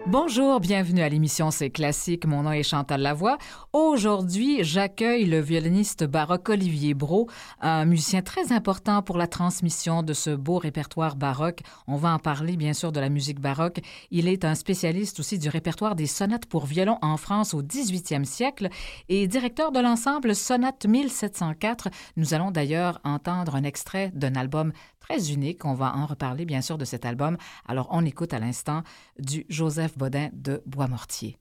Bonjour, bienvenue à l'émission C'est Classique. Mon nom est Chantal Lavoie. Aujourd'hui, j'accueille le violoniste baroque Olivier Brault, un musicien très important pour la transmission de ce beau répertoire baroque. On va en parler, bien sûr, de la musique baroque. Il est un spécialiste aussi du répertoire des sonates pour violon en France au 18e siècle et directeur de l'ensemble Sonate 1704. Nous allons d'ailleurs entendre un extrait d'un album très unique. On va en reparler, bien sûr, de cet album. Alors, on écoute à l'instant du Joseph Bodin de Boismortier.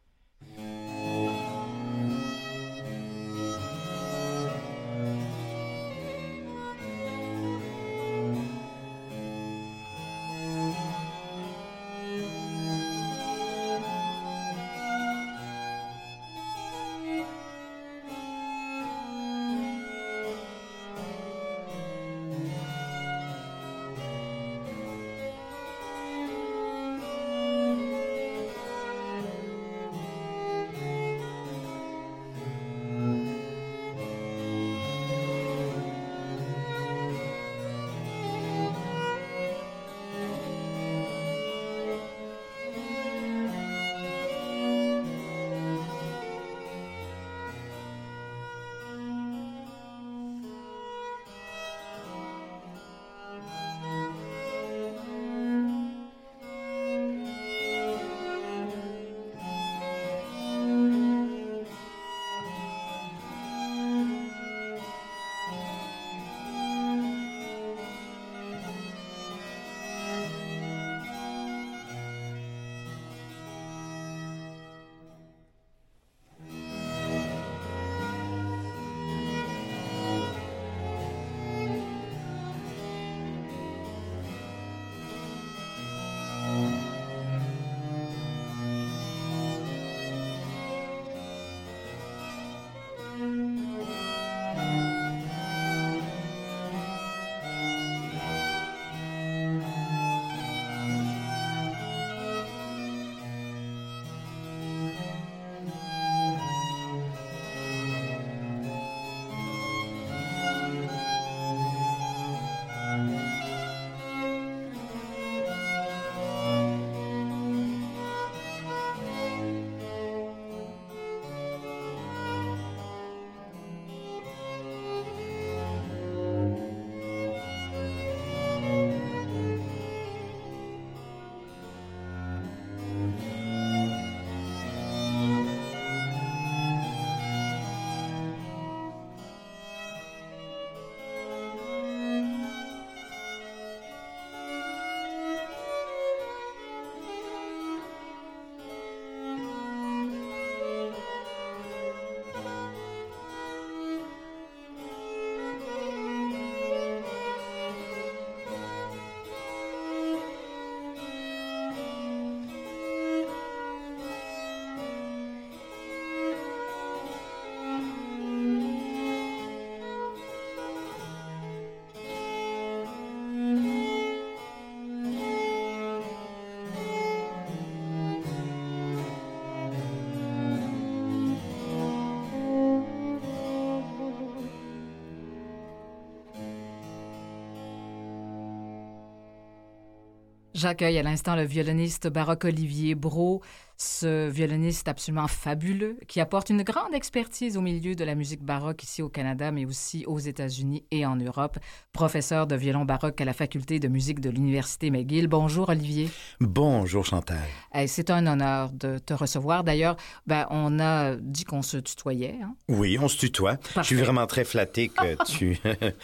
J'accueille à l'instant le violoniste baroque Olivier Brault, ce violoniste absolument fabuleux qui apporte une grande expertise au milieu de la musique baroque ici au Canada, mais aussi aux États-Unis et en Europe. Professeur de violon baroque à la faculté de musique de l'Université McGill. Bonjour Olivier. Bonjour Chantal. C'est un honneur de te recevoir. D'ailleurs, on a dit qu'on se tutoyait. Hein? Oui, on se tutoie. Parfait. Je suis vraiment très flatté que tu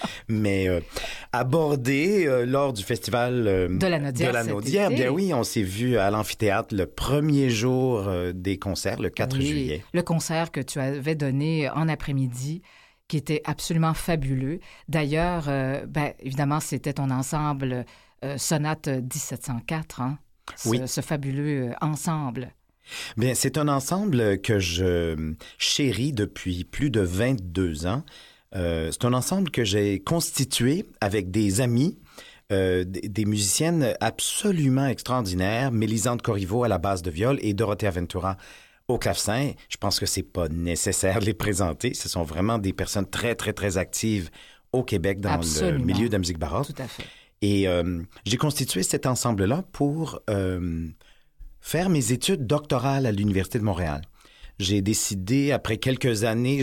m'aies abordé lors du festival de la Naudière. Bien oui, on s'est vu à l'amphithéâtre le premier jour des concerts, le 4 juillet. Le concert que tu avais donné en après-midi, qui était absolument fabuleux. D'ailleurs, évidemment, c'était ton ensemble Sonate 1704, hein? Ce fabuleux ensemble. Bien, c'est un ensemble que je chéris depuis plus de 22 ans. C'est un ensemble que j'ai constitué avec des amis, des musiciennes absolument extraordinaires, Mélisande Corriveau à la basse de viol et Dorothea Ventura au clavecin. Je pense que c'est pas nécessaire de les présenter. Ce sont vraiment des personnes très, très, très actives au Québec dans le milieu de la musique baroque. Tout à fait. Et j'ai constitué cet ensemble-là pour faire mes études doctorales à l'Université de Montréal. J'avais décidé après quelques années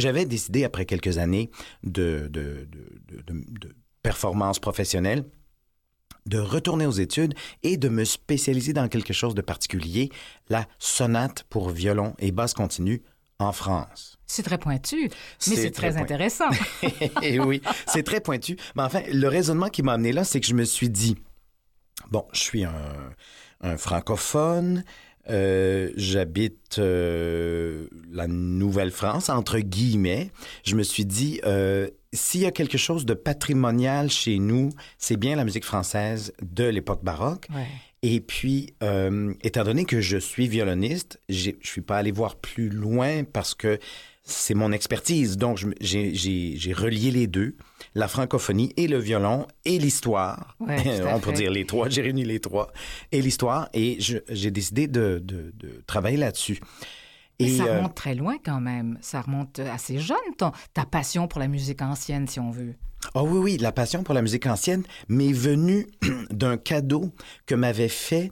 de performance professionnelle, de retourner aux études et de me spécialiser dans quelque chose de particulier, la sonate pour violon et basse continue en France. C'est très pointu, mais c'est très intéressant. Et oui, c'est très pointu. Mais enfin, le raisonnement qui m'a amené là, c'est que je me suis dit, bon, je suis un francophone, j'habite la Nouvelle-France, entre guillemets. Je me suis dit, s'il y a quelque chose de patrimonial chez nous, c'est bien la musique française de l'époque baroque. Ouais. Et puis, étant donné que je suis violoniste, je suis pas allé voir plus loin parce que c'est mon expertise. Donc, j'ai relié les deux, la francophonie et le violon et l'histoire. Ouais, on peut dire les trois, j'ai réuni les trois. Et l'histoire, et j'ai décidé de travailler là-dessus. Et ça remonte très loin quand même. Ça remonte assez jeune, ta passion pour la musique ancienne, si on veut. Ah oui, oui, la passion pour la musique ancienne m'est venue d'un cadeau que m'avait fait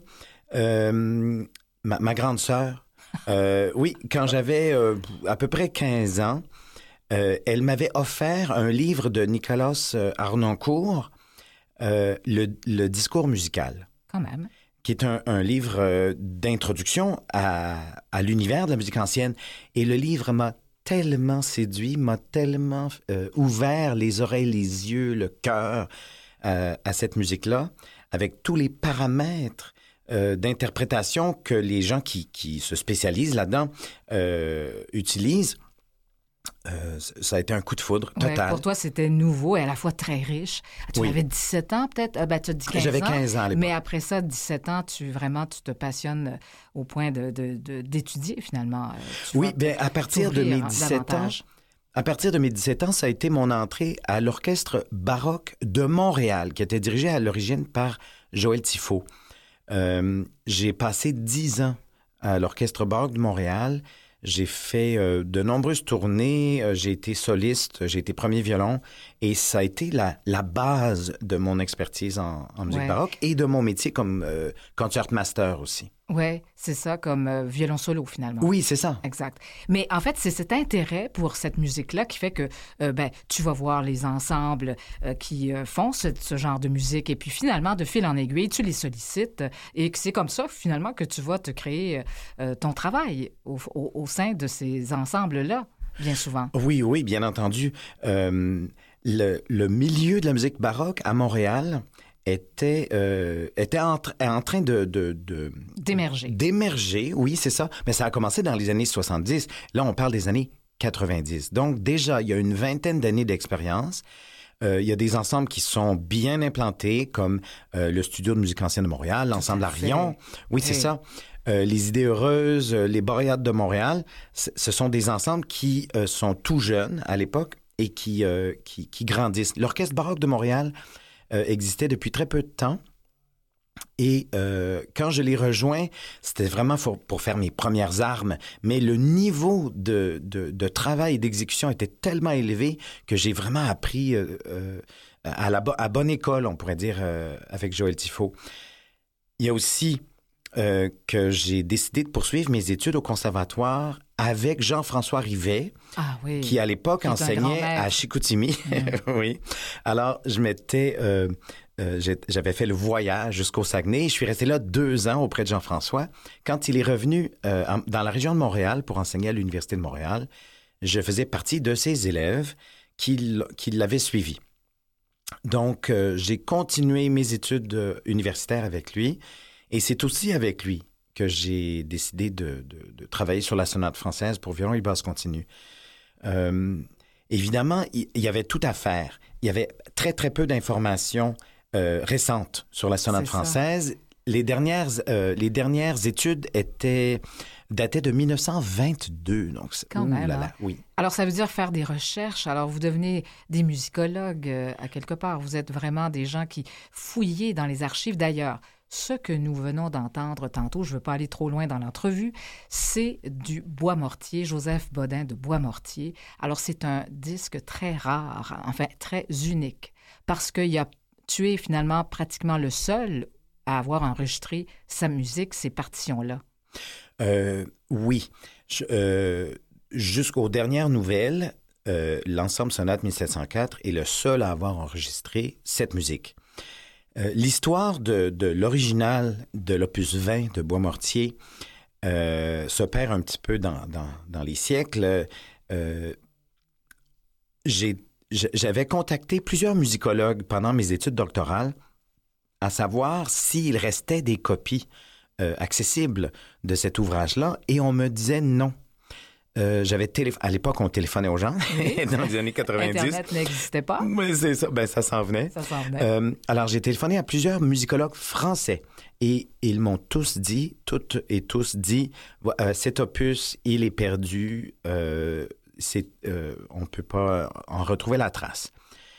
ma grande sœur. Oui, quand j'avais à peu près 15 ans, elle m'avait offert un livre de Nicolas Harnoncourt, le discours musical. Quand même. Qui est un livre d'introduction à l'univers de la musique ancienne. Et le livre m'a tellement séduit, m'a tellement ouvert les oreilles, les yeux, le cœur à cette musique-là, avec tous les paramètres d'interprétation que les gens qui se spécialisent là-dedans utilisent. Ça a été un coup de foudre total. Ouais, pour toi, c'était nouveau et à la fois très riche. Tu avais 17 ans, peut-être? Tu as dit 15 ans. J'avais 15 ans à l'époque. Mais après ça, 17 ans, tu te passionnes au point d'étudier, finalement. Oui, bien, à partir de mes 17 ans... À partir de mes 17 ans, ça a été mon entrée à l'Orchestre baroque de Montréal, qui était dirigé à l'origine par Joël Tifo. J'ai passé 10 ans à l'Orchestre baroque de Montréal. J'ai fait de nombreuses tournées, j'ai été soliste, j'ai été premier violon et ça a été la base de mon expertise en musique baroque et de mon métier comme concertmaster aussi. Oui, c'est ça, comme violon solo, finalement. Oui, c'est ça. Exact. Mais en fait, c'est cet intérêt pour cette musique-là qui fait que tu vas voir les ensembles qui font ce genre de musique et puis finalement, de fil en aiguille, tu les sollicites et c'est comme ça, finalement, que tu vas te créer ton travail au sein de ces ensembles-là, bien souvent. Oui, oui, bien entendu. Le milieu de la musique baroque à Montréal était en train d'émerger. D'émerger, oui, c'est ça. Mais ça a commencé dans les années 70. Là, on parle des années 90. Donc, déjà, il y a une vingtaine d'années d'expérience. Il y a des ensembles qui sont bien implantés, comme le Studio de musique ancienne de Montréal, l'Ensemble Arion. Oui, c'est ça. Les Idées heureuses, les Boréades de Montréal. Ce sont des ensembles qui sont tout jeunes à l'époque et qui grandissent. L'Orchestre baroque de Montréal existait depuis très peu de temps. Et quand je l'ai rejoint, c'était vraiment pour faire mes premières armes. Mais le niveau de travail et d'exécution était tellement élevé que j'ai vraiment appris à bonne école, on pourrait dire, avec Joël Tifo. Il y a aussi que j'ai décidé de poursuivre mes études au conservatoire avec Jean-François Rivet, qui à l'époque enseignait à Chicoutimi. Oui. Alors, j'avais fait le voyage jusqu'au Saguenay. Je suis resté là 2 ans auprès de Jean-François. Quand il est revenu dans la région de Montréal pour enseigner à l'Université de Montréal, je faisais partie de ses élèves qui l'avaient suivi. Donc, j'ai continué mes études universitaires avec lui. Et c'est aussi avec lui que j'ai décidé de travailler sur la sonate française pour violon et basse continue. Évidemment, il y avait tout à faire. Il y avait très, très peu d'informations récentes sur la sonate française. Les dernières études dataient de 1922. Donc, quand même, là, oui. Alors, ça veut dire faire des recherches. Alors, vous devenez des musicologues à quelque part. Vous êtes vraiment des gens qui fouillez dans les archives. D'ailleurs, ce que nous venons d'entendre tantôt, je ne veux pas aller trop loin dans l'entrevue, c'est du Boismortier, Joseph Bodin de Boismortier. Alors, c'est un disque très rare, enfin très unique, parce que tu es finalement pratiquement le seul à avoir enregistré sa musique, ces partitions-là. Oui. Jusqu'aux dernières nouvelles, l'ensemble Sonate 1704 est le seul à avoir enregistré cette musique. L'histoire de l'original de l'opus 20 de Boismortier se perd un petit peu dans les siècles. J'avais contacté plusieurs musicologues pendant mes études doctorales à savoir s'il restait des copies accessibles de cet ouvrage-là, et on me disait non. À l'époque, on téléphonait aux gens, oui. Dans les années 90. Internet n'existait pas. Oui, c'est ça. Ben, ça s'en venait. Ça s'en venait. Alors, j'ai téléphoné à plusieurs musicologues français et ils m'ont tous dit, toutes et tous dit, cet opus, il est perdu. On ne peut pas en retrouver la trace.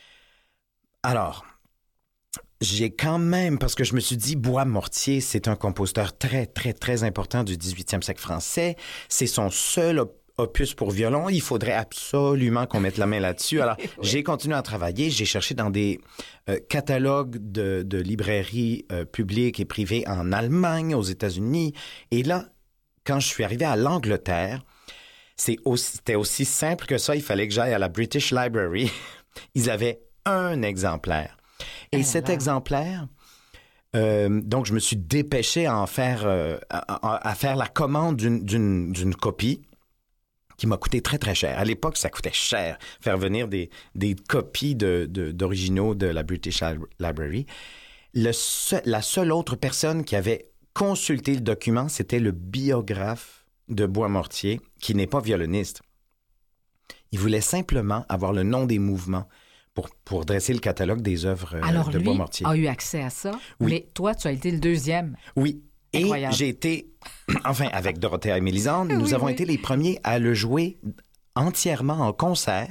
Alors, j'ai quand même, parce que je me suis dit, Boismortier, c'est un compositeur très, très, très important du 18e siècle français. C'est son seul opus pour violon. Il faudrait absolument qu'on mette la main là-dessus. Alors, oui. J'ai continué à travailler. J'ai cherché dans des catalogues de librairies publiques et privées en Allemagne, aux États-Unis. Et là, quand je suis arrivé à l'Angleterre, c'était aussi simple que ça. Il fallait que j'aille à la British Library. Ils avaient un exemplaire. Et cet exemplaire, donc je me suis dépêché à en faire, à faire la commande d'une copie qui m'a coûté très, très cher. À l'époque, ça coûtait cher faire venir des copies d'originaux de la British Library. La seule autre personne qui avait consulté le document, c'était le biographe de Boismortier, qui n'est pas violoniste. Il voulait simplement avoir le nom des mouvements pour dresser le catalogue des œuvres de Boismortier. Alors, lui a eu accès à ça, oui. Mais toi, tu as été le deuxième. Oui. Incroyable. Et j'ai été, enfin, avec Dorothea et Mélisande, nous avons été les premiers à le jouer entièrement en concert.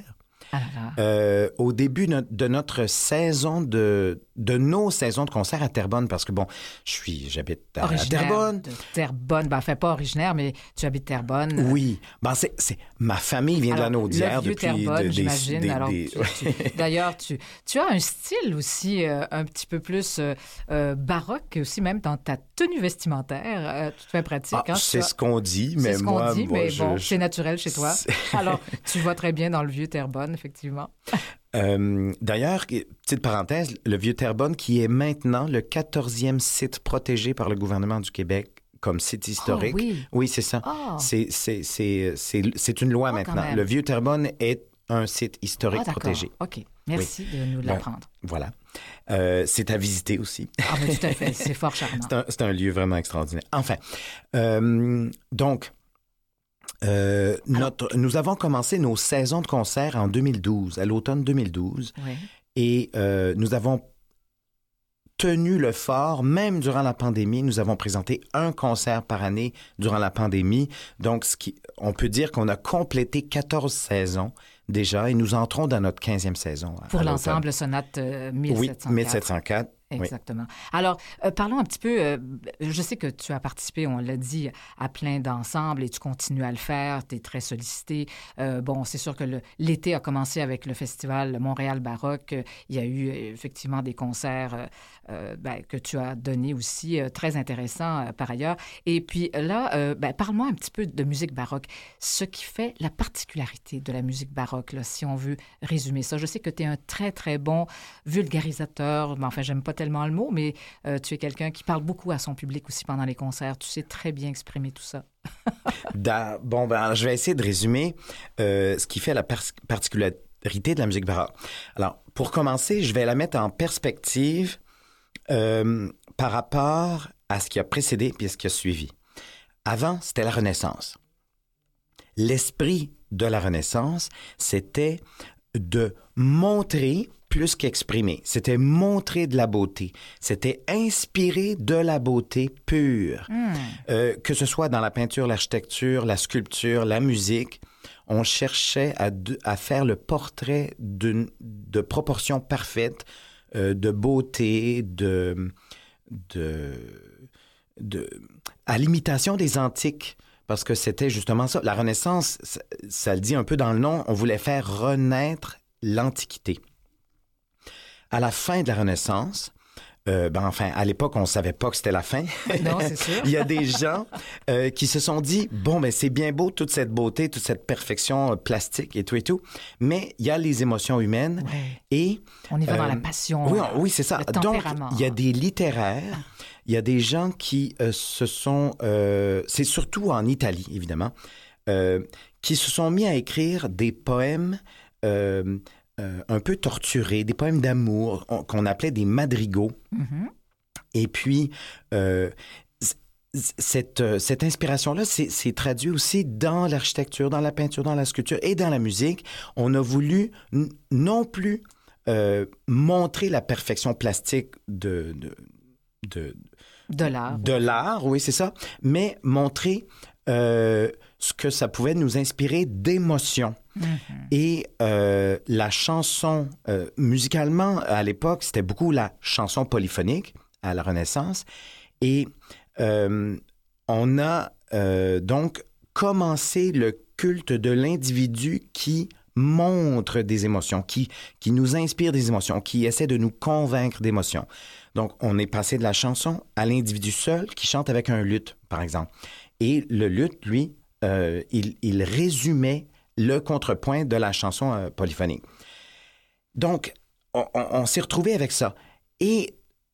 Au début de notre saison de nos saisons de concert à Terrebonne, parce que bon, j'habite à Terrebonne. Terrebonne, ben, pas originaire, mais tu habites Terrebonne. Oui, ben ma famille vient de la Naudière depuis Terrebonne, j'imagine. Alors, d'ailleurs, tu as un style aussi un petit peu plus baroque aussi, même dans ta tenue vestimentaire, tout fait pratique. C'est ce qu'on dit, mais moi, c'est naturel chez toi. Alors, tu vas très bien dans le vieux Terrebonne, effectivement. D'ailleurs, petite parenthèse, le vieux Terrebonne, qui est maintenant le 14e site protégé par le gouvernement du Québec comme site historique. Oh, oui. Oui, c'est ça. Oh. C'est une loi maintenant. Le vieux Terrebonne est un site historique protégé. OK. Merci de nous l'apprendre. Voilà. C'est à visiter aussi. Ah, mais tout à fait. C'est fort charmant. C'est un lieu vraiment extraordinaire. Enfin, donc... nous avons commencé nos saisons de concert en 2012, à l'automne 2012. Oui. Et nous avons tenu le fort, même durant la pandémie. Nous avons présenté un concert par année durant la pandémie. Donc, on peut dire qu'on a complété 14 saisons déjà et nous entrons dans notre 15e saison. Pour l'ensemble Sonate 1704. Oui, 1704. Exactement. Oui. Alors, parlons un petit peu, je sais que tu as participé, on l'a dit, à plein d'ensembles et tu continues à le faire, tu es très sollicité. Bon, c'est sûr que l'été a commencé avec le festival Montréal Baroque. Il y a eu effectivement des concerts que tu as donnés aussi, très intéressants par ailleurs. Et puis là, parle-moi un petit peu de musique baroque. Ce qui fait la particularité de la musique baroque, là, si on veut résumer ça. Je sais que tu es un très, très bon vulgarisateur, mais enfin, j'aime pas tellement le mot, mais tu es quelqu'un qui parle beaucoup à son public aussi pendant les concerts. Tu sais très bien exprimer tout ça. Je vais essayer de résumer ce qui fait la particularité de la musique baroque. Alors, pour commencer, je vais la mettre en perspective par rapport à ce qui a précédé et ce qui a suivi. Avant, c'était la Renaissance. L'esprit de la Renaissance, c'était de montrer plus qu'exprimer. C'était montrer de la beauté. C'était inspirer de la beauté pure. Que ce soit dans la peinture, l'architecture, la sculpture, la musique, on cherchait à faire le portrait de proportions parfaites, de beauté, à l'imitation des antiques. Parce que c'était justement ça. La Renaissance, ça le dit un peu dans le nom, on voulait faire renaître l'Antiquité. À la fin de la Renaissance, enfin, à l'époque, on ne savait pas que c'était la fin. Non, c'est sûr. Il y a des gens qui se sont dit, bon, ben c'est bien beau, toute cette beauté, toute cette perfection plastique et tout, mais il y a les émotions humaines et... On y va dans la passion. Oui, c'est ça. Donc, il y a des littéraires, il y a des gens qui se sont... c'est surtout en Italie, évidemment, qui se sont mis à écrire des poèmes... un peu torturés, des poèmes d'amour qu'on appelait des madrigaux. Mm-hmm. Et puis, cette inspiration-là, c'est traduit aussi dans l'architecture, dans la peinture, dans la sculpture et dans la musique. On a voulu non plus montrer la perfection plastique de l'art. De l'art, oui, c'est ça, mais montrer ce que ça pouvait nous inspirer d'émotions. Mm-hmm. Et la chanson, musicalement, à l'époque, c'était beaucoup la chanson polyphonique à la Renaissance. Et on a donc commencé le culte de l'individu qui montre des émotions, qui nous inspire des émotions, qui essaie de nous convaincre d'émotions. Donc, on est passé de la chanson à l'individu seul qui chante avec un luth, par exemple. Et le luth, lui, il résumait le contrepoint de la chanson polyphonique. Donc, on s'est retrouvé avec ça. Et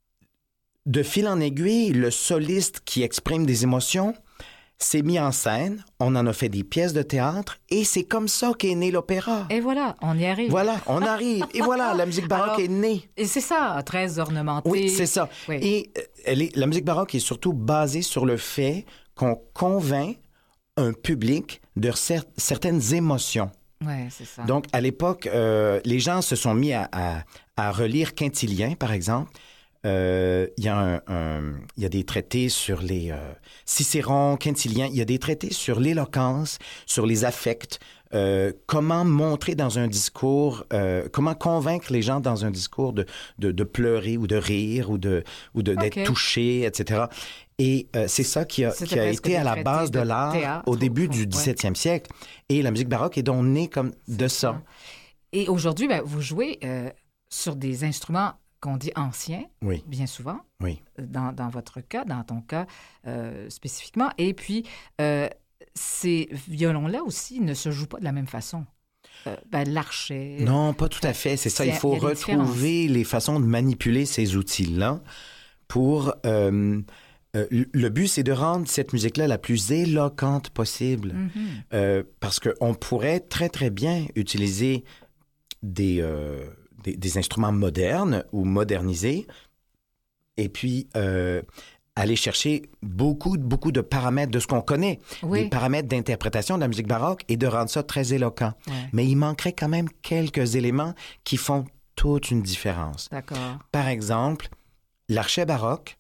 de fil en aiguille, le soliste qui exprime des émotions s'est mis en scène, on en a fait des pièces de théâtre, et c'est comme ça qu'est né l'opéra. Et voilà, on y arrive. Voilà, on arrive. Et voilà, la musique baroque est née. Et c'est ça, très ornementée. Oui, c'est ça. Oui. Et la musique baroque est surtout basée sur le fait qu'on convainc un public de certaines émotions. Oui, c'est ça. Donc, à l'époque, les gens se sont mis à relire Quintilien, par exemple. Il y a des traités sur les Cicéron, Quintilien. Il y a des traités sur l'éloquence, sur les affects. Comment montrer dans un discours, comment convaincre les gens dans un discours de pleurer ou de rire ou d'être touché, etc. Et c'est ça qui a été à la base de l'art au début du 17e siècle. Et la musique baroque est donc née comme de ça. Et aujourd'hui, vous jouez sur des instruments qu'on dit anciens, oui. Bien souvent, oui. Dans votre cas, dans ton cas spécifiquement. Et puis, ces violons-là aussi ne se jouent pas de la même façon. L'archet... Non, pas tout à fait. C'est ça, il faut retrouver les façons de manipuler ces outils-là pour... le but, c'est de rendre cette musique-là la plus éloquente possible. Mm-hmm. Parce qu'on pourrait très, très bien utiliser des instruments modernes ou modernisés et puis aller chercher beaucoup de paramètres de ce qu'on connaît, des paramètres d'interprétation de la musique baroque et de rendre ça très éloquent. Ouais. Mais il manquerait quand même quelques éléments qui font toute une différence. D'accord. Par exemple, l'archet baroque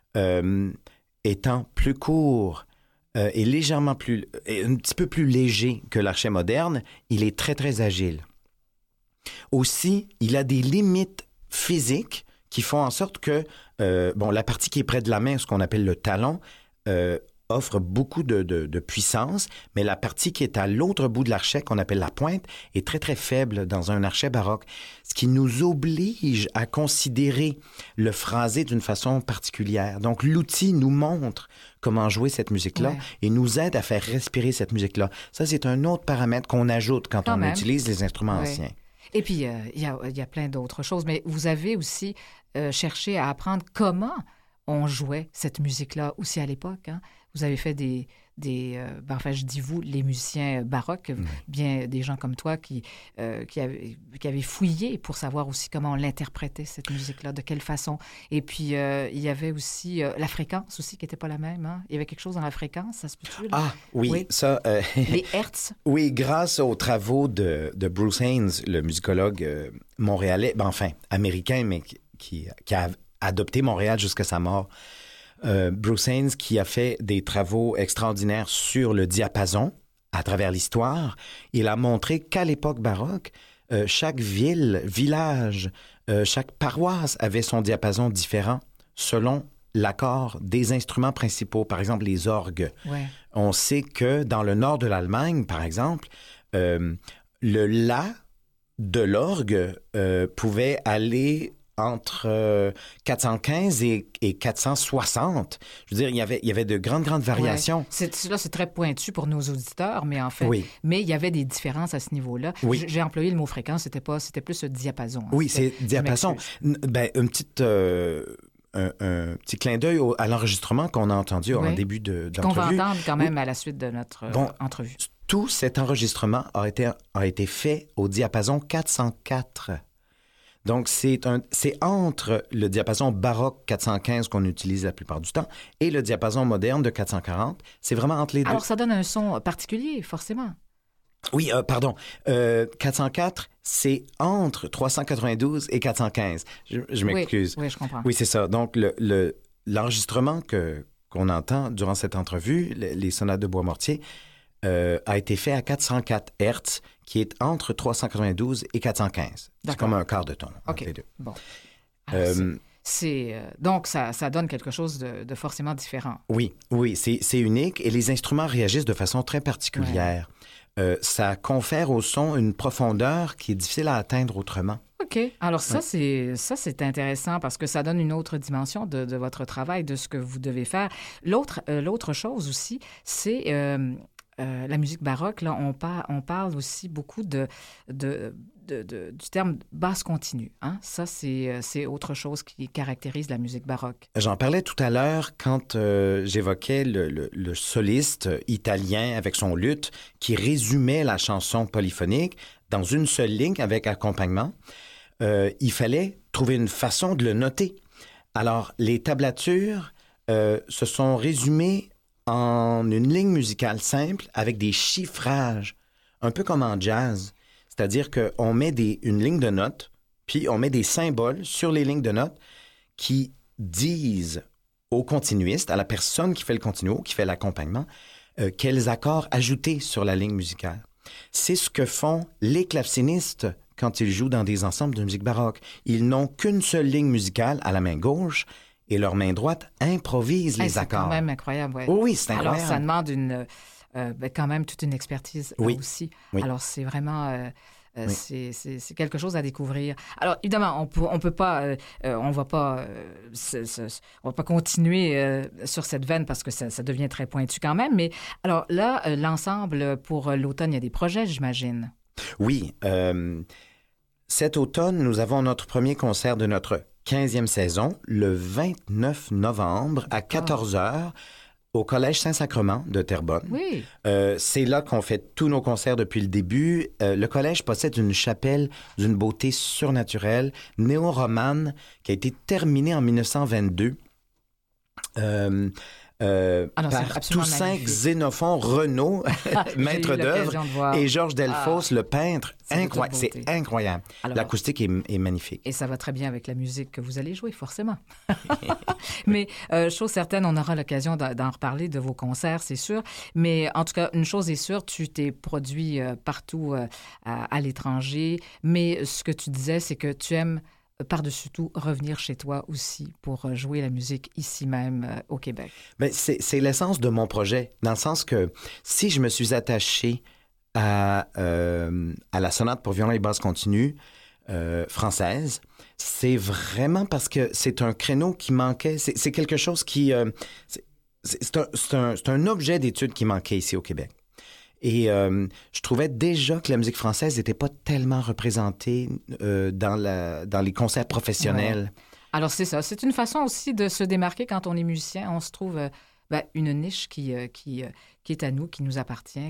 étant plus court et légèrement un petit peu plus léger que l'archet moderne, il est très, très agile. Aussi, il a des limites physiques qui font en sorte que la partie qui est près de la main, ce qu'on appelle le talon, offre beaucoup de puissance, mais la partie qui est à l'autre bout de l'archet, qu'on appelle la pointe, est très, très faible dans un archet baroque, ce qui nous oblige à considérer le phrasé d'une façon particulière. Donc, l'outil nous montre comment jouer cette musique-là et nous aide à faire respirer cette musique-là. Ça, c'est un autre paramètre qu'on ajoute quand on utilise les instruments anciens. Et puis, il y a plein d'autres choses, mais vous avez aussi cherché à apprendre comment on jouait cette musique-là aussi à l'époque. Hein? Vous avez fait je dis vous, les musiciens baroques, bien des gens comme toi qui avaient fouillé pour savoir aussi comment on l'interprétait, cette musique-là, de quelle façon. Et puis, il y avait aussi la fréquence aussi qui n'était pas la même. Hein? Il y avait quelque chose dans la fréquence, ça se peut-tu? Ah oui, ça... les hertz. Oui, grâce aux travaux de Bruce Haynes, le musicologue montréalais, américain, mais qui a adopté Montréal jusqu'à sa mort. Bruce Haynes, qui a fait des travaux extraordinaires sur le diapason à travers l'histoire, il a montré qu'à l'époque baroque, chaque village, chaque paroisse avait son diapason différent selon l'accord des instruments principaux, par exemple les orgues. Ouais. On sait que dans le nord de l'Allemagne, par exemple, le la de l'orgue pouvait aller entre 415 et 460. Je veux dire, il y avait de grandes variations. Ouais. C'est très pointu pour nos auditeurs, mais en fait, mais il y avait des différences à ce niveau-là. Oui. J'ai employé le mot fréquence, c'était plus ce diapason. Hein. Oui, c'est diapason. Ben, un petit clin d'œil à l'enregistrement qu'on a entendu en début d'entrevue. Qu'on va entendre quand même à la suite de notre entrevue. Tout cet enregistrement a été fait au diapason 404. Donc, c'est entre le diapason baroque 415 qu'on utilise la plupart du temps et le diapason moderne de 440. C'est vraiment entre les deux. Alors, ça donne un son particulier, forcément. Oui, pardon. 404, c'est entre 392 et 415. Je m'excuse. Oui, je comprends. Oui, c'est ça. Donc, l'enregistrement qu'on entend durant cette entrevue, les sonates de Boismortier, a été fait à 404 Hz, qui est entre 392 et 415. C'est comme un quart de ton entre les deux. Bon. Alors, donc, ça donne quelque chose de forcément différent. Oui, c'est unique et les instruments réagissent de façon très particulière. Ouais. Ça confère au son une profondeur qui est difficile à atteindre autrement. OK. Alors ça, c'est intéressant parce que ça donne une autre dimension de votre travail, de ce que vous devez faire. L'autre chose aussi, c'est... la musique baroque, là, on parle aussi beaucoup du terme basse continue. Hein? Ça, c'est autre chose qui caractérise la musique baroque. J'en parlais tout à l'heure quand j'évoquais le soliste italien avec son luth qui résumait la chanson polyphonique dans une seule ligne avec accompagnement. Il fallait trouver une façon de le noter. Alors, les tablatures se sont résumées en une ligne musicale simple avec des chiffrages, un peu comme en jazz. C'est-à-dire qu'on met une ligne de notes, puis on met des symboles sur les lignes de notes qui disent au continuiste, à la personne qui fait le continuo, qui fait l'accompagnement, quels accords ajouter sur la ligne musicale. C'est ce que font les clavecinistes quand ils jouent dans des ensembles de musique baroque. Ils n'ont qu'une seule ligne musicale à la main gauche, et leur main droite improvise les accords. C'est quand même incroyable, oui. Oui, c'est incroyable. Alors, ça demande quand même toute une expertise aussi. Oui. Alors, c'est vraiment... c'est quelque chose à découvrir. Alors, évidemment, on peut pas... on va pas continuer sur cette veine parce que ça devient très pointu quand même. Mais alors là, l'ensemble, pour l'automne, il y a des projets, j'imagine. Oui. Cet automne, nous avons notre premier concert de notre 15e saison, le 29 novembre à 14h au Collège Saint-Sacrement de Terrebonne. Oui. C'est là qu'on fait tous nos concerts depuis le début. Le collège possède une chapelle d'une beauté surnaturelle, néo-romane, qui a été terminée en 1922. Par Toussaint Xénophon Renaud, maître d'œuvre, et Georges Delfosse, le peintre. C'est incroyable. L'acoustique est magnifique. Et ça va très bien avec la musique que vous allez jouer, forcément. Mais chose certaine, on aura l'occasion d'en reparler de vos concerts, c'est sûr. Mais en tout cas, une chose est sûre, tu t'es produit partout à l'étranger. Mais ce que tu disais, c'est que tu aimes par-dessus tout, revenir chez toi aussi pour jouer la musique ici même au Québec? Bien, c'est l'essence de mon projet, dans le sens que si je me suis attaché à la sonate pour violon et basse continue française, c'est vraiment parce que c'est un créneau qui manquait. C'est quelque chose qui... c'est un objet d'étude qui manquait ici au Québec. Et je trouvais déjà que la musique française n'était pas tellement représentée dans les concerts professionnels. Ouais. Alors, c'est ça. C'est une façon aussi de se démarquer quand on est musicien. On se trouve une niche qui est à nous, qui nous appartient.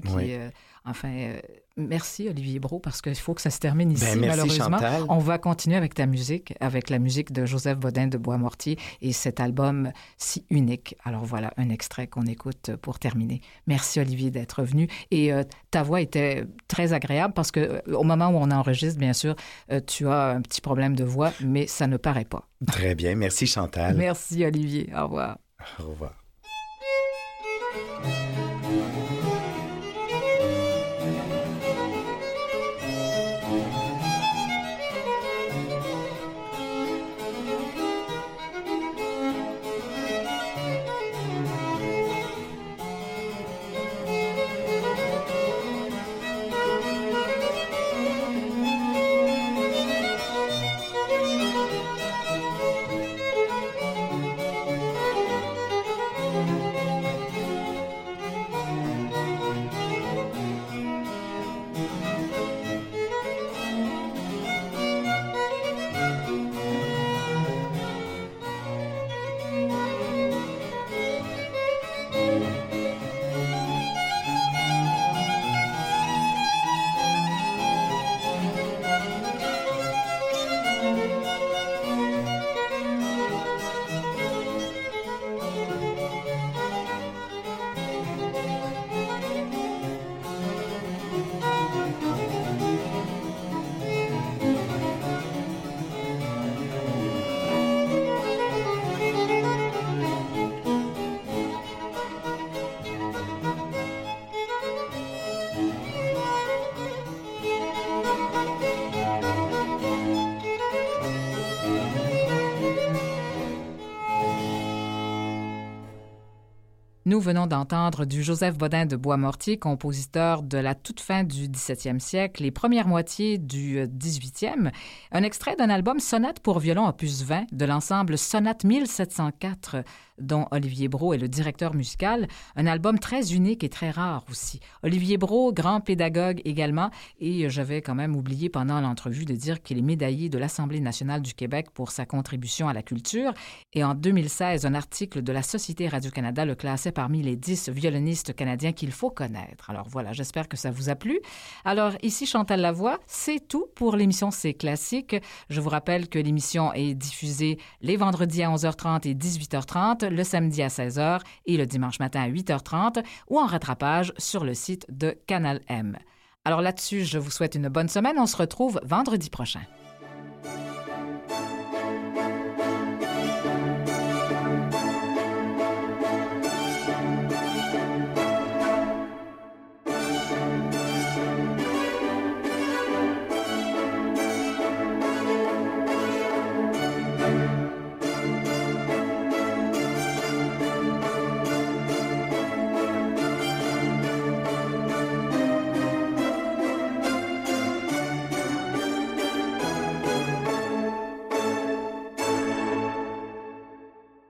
Merci, Olivier Brault, parce qu'il faut que ça se termine ici, merci, malheureusement. Chantal. On va continuer avec ta musique, avec la musique de Joseph Bodin de Boismortier et cet album si unique. Alors voilà, un extrait qu'on écoute pour terminer. Merci, Olivier, d'être venu. Et ta voix était très agréable parce qu'au moment où on enregistre, bien sûr, tu as un petit problème de voix, mais ça ne paraît pas. Très bien. Merci, Chantal. Merci, Olivier. Au revoir. Au revoir. Nous venons d'entendre du Joseph Bodin de Boismortier, compositeur de la toute fin du 17e siècle, les premières moitiés du 18e, un extrait d'un album Sonate pour violon opus 20 de l'ensemble Sonate 1704, dont Olivier Brault est le directeur musical, un album très unique et très rare aussi. Olivier Brault, grand pédagogue également, et j'avais quand même oublié pendant l'entrevue de dire qu'il est médaillé de l'Assemblée nationale du Québec pour sa contribution à la culture, et en 2016, un article de la Société Radio-Canada le classait parmi les 10 violonistes canadiens qu'il faut connaître. Alors voilà, j'espère que ça vous a plu. Alors ici Chantal Lavoie, c'est tout pour l'émission C'est classique. Je vous rappelle que l'émission est diffusée les vendredis à 11h30 et 18h30, le samedi à 16h et le dimanche matin à 8h30 ou en rattrapage sur le site de Canal M. Alors là-dessus, je vous souhaite une bonne semaine. On se retrouve vendredi prochain.